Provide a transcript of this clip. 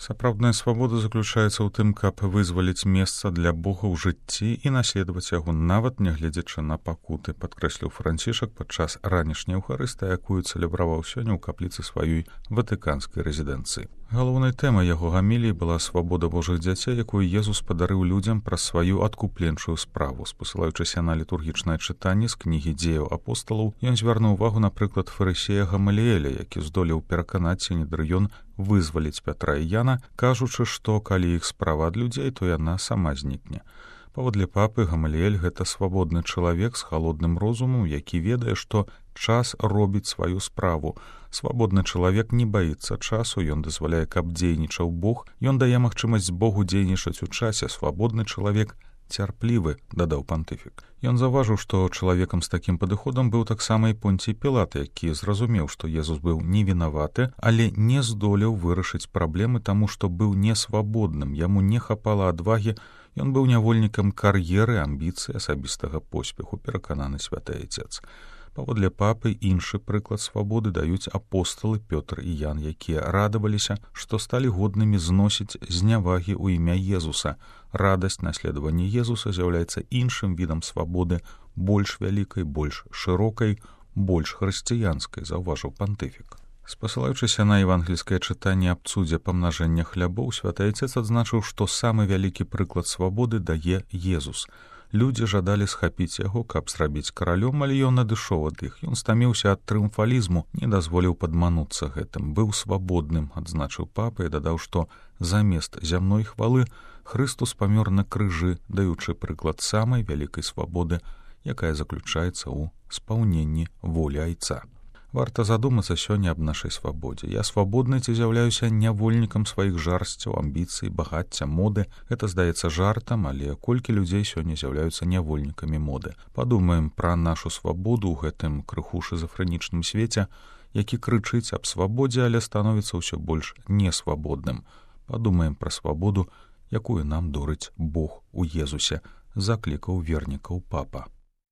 Сапраўдная свабода заключаецца ў тым, каб вызваліць месца для Бога ў жыцці і наследаваць яго, нават нягледзячы на пакуты, падкрэсліў Францішак падчас ранішняй эўхарыстыі, якую цэлебраваў сёння ў капліцы сваёй ватыканскай рэзідэнцыі. Галоўнай тэмай яго гаміліі была свабода Божых дзяцей, якую Езус падарыў людзям праз сваю адкупленчую справу. Спасылаючыся на літургічнае чытанне з кнігі дзеяў апосталаў, ён звярнуў увагу, напрыклад, фарысея Гамаліэля, які здолеў пераканаць Сінедрыён вызваліць Пятра і Яна, кажучы, што калі іх справа ад людзей, то яна сама знікне. Паводле папы, Гамаліэль — гэта свабодны чалавек з халодным розумам, які ведае, што час робіць сваю справу. Свабодны чалавек не баіцца часу, ён дазваляе, каб дзейнічаў Бог, ён дае магчымасць Богу дзейнічаць у часе. Свабодны чалавек цярплівы, дадаў пантыфік. Ён заўважыў, што чалавекам з такім падыходам быў таксама і Понцій Пілат, які зразумеў, што Езус быў невінаваты, але не здолеў вырашыць праблемы, таму што быў несвабодным, яму не хапала адвагі, ён быў нявольнікам кар'еры, амбіцыі, асабістага поспеху, перакананы святы Айцец. Паводле папы іншы прыклад свабоды даюць апосталы Пётр і Ян, якія радаваліся, што сталі годнымі зносіць знявагі ў імя Езуса. Радасць наследавання Езуса з'яўляецца іншым відам свабоды, больш вялікай, больш шырокай, больш хрысціянскай, заўважыў пантыфік. Спасылаючыся на евангельскае чытанне аб цудзе памнажэння хлябоў, святы Айцец адзначыў, што самы вялікі прыклад свабоды дае Езус. Людзі жадалі схапіць яго, каб зрабіць каралём, але ён адышоў ад іх. Ён стаміўся ад трыумфалізму, не дазволіў падмануцца гэтым, быў свабодным, адзначыў папа і дадаў, што замест зямной хвалы Хрыстус памёр на крыжы, даючы прыклад самай вялікай свабоды, якая заключаецца ў спаўненні волі Айца. Варта задумацца сёння аб нашай свабодзе. Я свабодны ці з'яўляюся нявольнікам сваіх жарсцяў, амбіцый, багацця, моды. Гэта здаецца жартам, але колькі людзей сёння з'яўляюцца нявольнікамі моды. Падумаем пра нашу свабоду ў гэтым крыху шызафрэнічным свеце, які крычыць аб свабодзе, але становіцца ўсё больш несвабодным. Падумаем пра свабоду, якую нам дорыць Бог у Езусе, заклікаў вернікаў папа.